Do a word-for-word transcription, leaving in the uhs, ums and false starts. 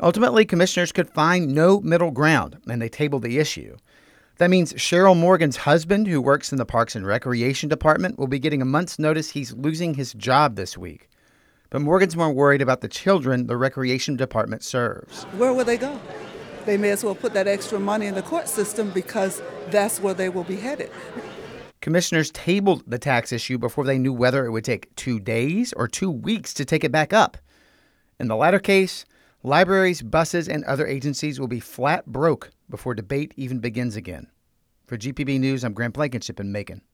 Ultimately, commissioners could find no middle ground, and they tabled the issue. That means Cheryl Morgan's husband, who works in the Parks and Recreation Department, will be getting a month's notice he's losing his job this week. But Morgan's more worried about the children the Recreation Department serves. Where will they go? They may as well put that extra money in the court system because that's where they will be headed. Commissioners tabled the tax issue before they knew whether it would take two days or two weeks to take it back up. In the latter case, libraries, buses, and other agencies will be flat broke before debate even begins again. For G P B News, I'm Grant Blankenship in Macon.